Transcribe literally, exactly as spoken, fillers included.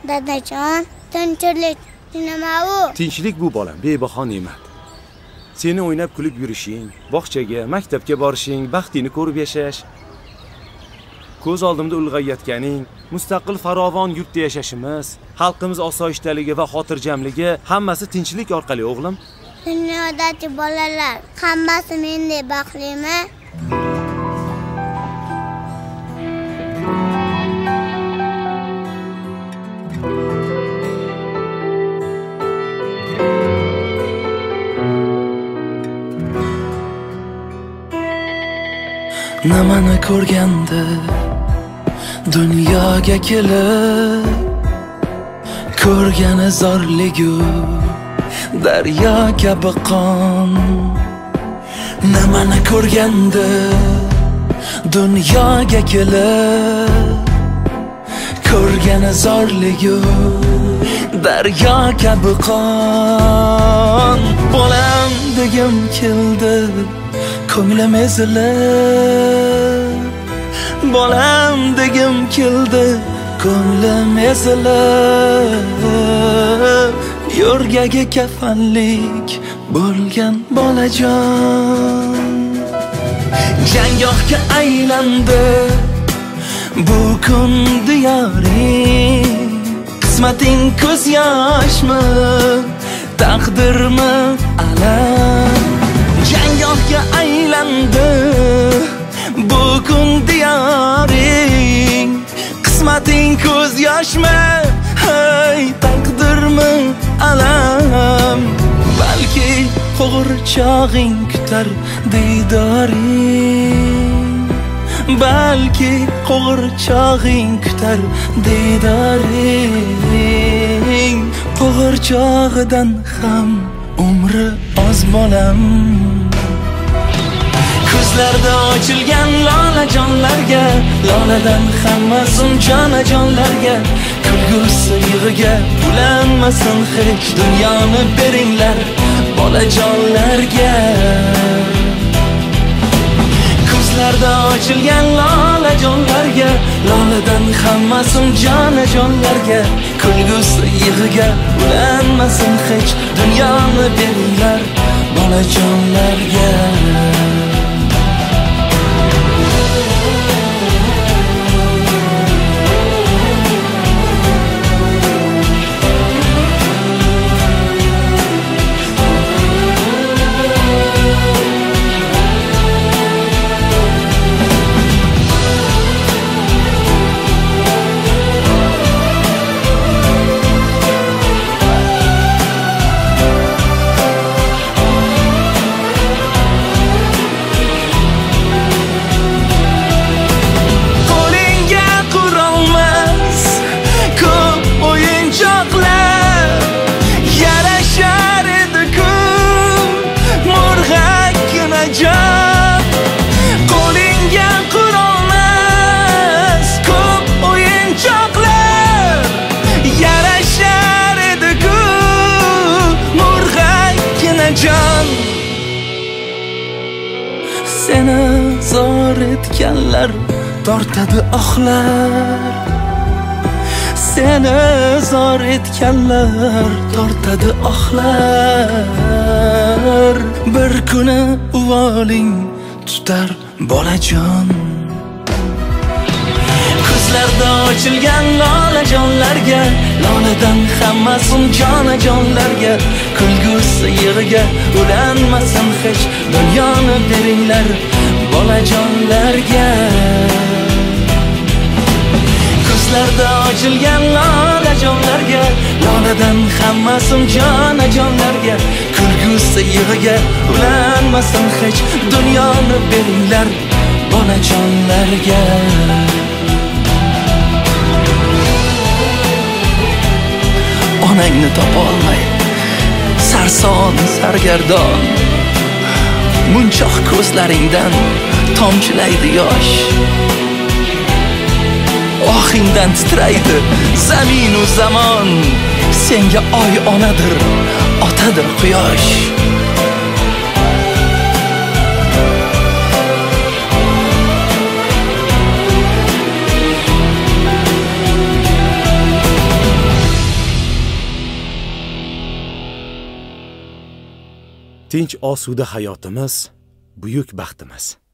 Dadajon, tinchlik nima u? Tinchlik bu bolam, bebaho ne'mat. Seni o'ynab kulib yurishing, bog'chaga, maktabga borishing, baxtingni ko'rib yashash. Ko'z oldimda ulg'ayotganing, mustaqil farovon yurtda yashashimiz, xalqimiz osoyishtaligi va xotirjamligi hammasi tinchlik orqali, o'g'lim. Dunyodagi bolalar hammasi mendek baxtlimi? Nimani ko'rganda dunyoga kelib ko'rgani zorligu daryo kabi qon. Nimani ko'rganda dunyoga kelib ko'rgani zorligu daryo kabi qon. Bolam degim keldi ko'nglim ezilib, bolam degim keldi ko'nglim ezilib, yo'rgaga kafanlik bo'lgan bolajon. Janggohga aylandi bu kun diyoring, qismating ko'z yoshmi, taqdirmi alam. Janggohga aylandi bu kun diyoring, qismating ko'z yoshmi, hey taqdirmi alam. Balki qo'g'irchog'ing kutar diydoring, balki qo'g'irchog'ing kutar diydoring. Qo'g'irchog'idan ham umri oz bolam. Ko'zlarda ochilgan lolajonlarga, loladan hammasin jonajonlarga, kulgusi yig'iga bulanmasin hech dunyoni beringlar bolajonlarga. Ko'zlarda ochilgan lolajonlarga, loladan hammasin jonajonlarga, kulgusi yig'iga bulanmasin hech dunyoni beringlar bolajonlarga. Seni zor etganlar tortadi ohlar, seni zor etganlar tortadi ohlar. Bir kuni uvoling tutar bolajon. Ko'zlarda ochilgan lolajonlarga, loladan hammasin jonajonlarga, kulgusi yig'iga ulanmasin hech dunyoni beringlar bolajonlarga. Ko'zlarda ochilgan lolajonlarga, loladan hammasin jonajonlarga, kulgusi yig'iga ulanmasin hech dunyoni beringlar bolajonlarga. Onangni topolmay sarson sargardon, munchoq ko'zlaringdan tomchilaydi yosh. Ohingdan titraydi zamin u zamon, senga oy onadir, otadir quyosh. tinch osuda hayotimiz buyuk baxtimiz.